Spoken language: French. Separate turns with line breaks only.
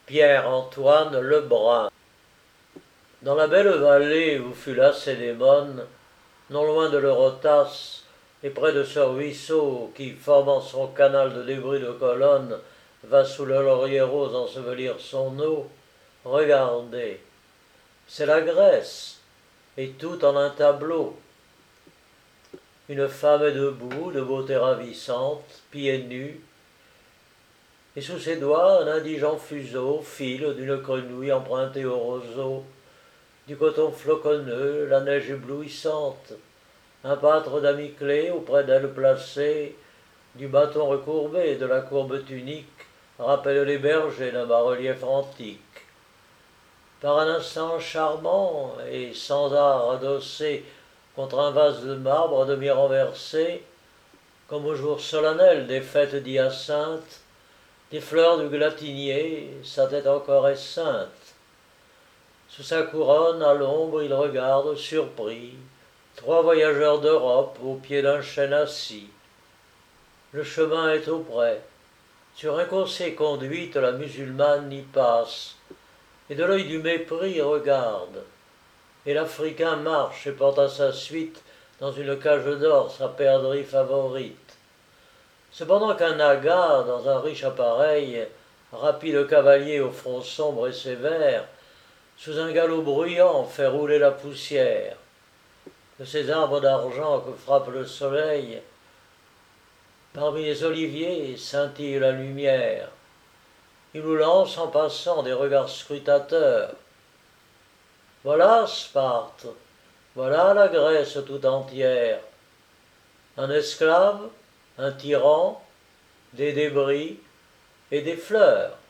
Pierre-Antoine Lebrun. Dans la belle vallée où fut Lacédémone, non loin de l'Eurotas, et près de ce ruisseau qui, formant son canal de débris de colonnes, va sous le laurier rose ensevelir son eau, regardez, c'est la Grèce, et tout en un tableau. Une femme est debout, de beauté ravissante, pieds nus, et sous ses doigts un indigent fuseau file d'une grenouille empruntée au roseau, du coton floconneux, la neige éblouissante, un pâtre d'Amiclée auprès d'elle placé, du bâton recourbé de la courbe tunique, rappelle les bergers d'un bas-relief antique. Par un instant charmant et sans art adossé contre un vase de marbre à demi renversé, comme au jour solennel des fêtes d'Hyacinthe, des fleurs du glatinier, sa tête encore est sainte. Sous sa couronne, à l'ombre, il regarde, surpris, trois voyageurs d'Europe au pied d'un chêne assis. Le chemin est auprès. Sur un conseil conduite, la musulmane y passe, et de l'œil du mépris regarde. Et l'Africain marche et porte à sa suite, dans une cage d'or, sa perdrix favorite. Cependant qu'un aga, dans un riche appareil, rapide cavalier au front sombre et sévère, sous un galop bruyant fait rouler la poussière. De ces arbres d'argent que frappe le soleil, parmi les oliviers scintille la lumière. Il nous lance en passant des regards scrutateurs. Voilà Sparte, voilà la Grèce tout entière. Un esclave, un tyran, des débris et des fleurs.